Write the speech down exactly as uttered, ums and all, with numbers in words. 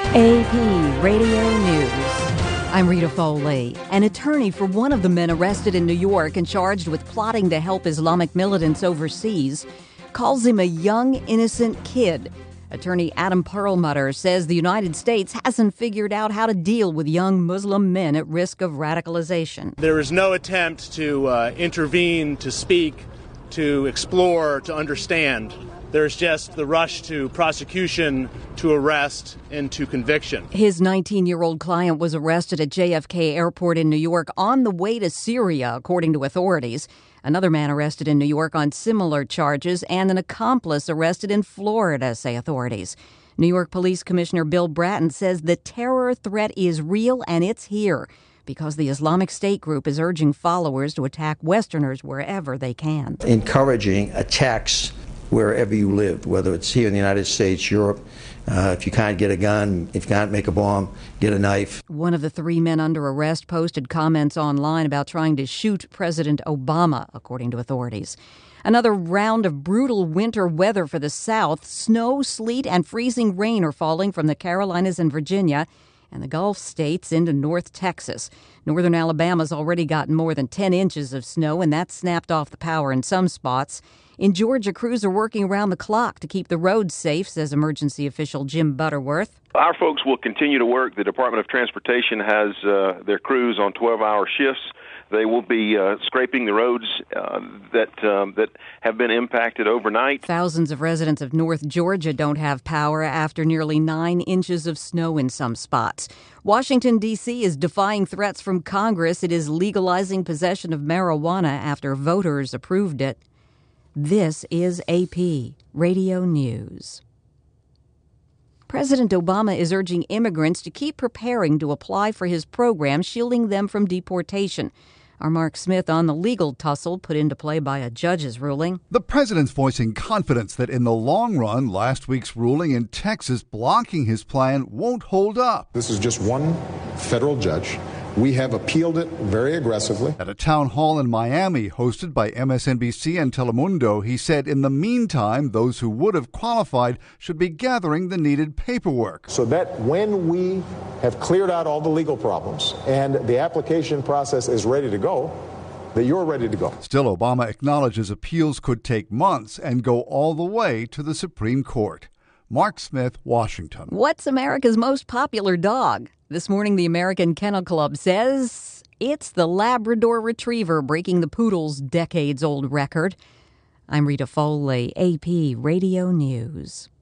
A P Radio News. I'm Rita Foley. An attorney for one of the men arrested in New York and charged with plotting to help Islamic militants overseas calls him a young, innocent kid. Attorney Adam Perlmutter says the United States hasn't figured out how to deal with young Muslim men at risk of radicalization. There is no attempt to uh, intervene, to speak, to explore, to understand. There's just the rush to prosecution, to arrest, and to conviction. His nineteen-year-old client was arrested at J F K Airport in New York on the way to Syria, according to authorities. Another man arrested in New York on similar charges, and an accomplice arrested in Florida, say authorities. New York Police Commissioner Bill Bratton says the terror threat is real and it's here because the Islamic State group is urging followers to attack Westerners wherever they can. Encouraging attacks wherever you live, whether it's here in the United States, Europe. Uh, if you can't get a gun, if you can't make a bomb, get a knife. One of the three men under arrest posted comments online about trying to shoot President Obama, according to authorities. Another round of brutal winter weather for the South. Snow, sleet, and freezing rain are falling from the Carolinas and Virginia and the Gulf states into North Texas. Northern Alabama's already gotten more than ten inches of snow, and that snapped off the power in some spots. In Georgia, crews are working around the clock to keep the roads safe, says emergency official Jim Butterworth. Our folks will continue to work. The Department of Transportation has uh, their crews on twelve-hour shifts. They will be uh, scraping the roads uh, that um, that have been impacted overnight. Thousands of residents of North Georgia don't have power after nearly nine inches of snow in some spots. Washington, D C is defying threats from Congress. It is legalizing possession of marijuana after voters approved it. This is A P Radio News. President Obama is urging immigrants to keep preparing to apply for his program, shielding them from deportation. Our Mark Smith on the legal tussle put into play by a judge's ruling. The president's voicing confidence that in the long run, last week's ruling in Texas blocking his plan won't hold up. This is just one federal judge. We have appealed it very aggressively. At a town hall in Miami hosted by M S N B C and Telemundo, he said in the meantime, those who would have qualified should be gathering the needed paperwork. So that when we have cleared out all the legal problems and the application process is ready to go, that you're ready to go. Still, Obama acknowledges appeals could take months and go all the way to the Supreme Court. Mark Smith, Washington. What's America's most popular dog? This morning, the American Kennel Club says it's the Labrador Retriever, breaking the poodle's decades-old record. I'm Rita Foley, A P Radio News.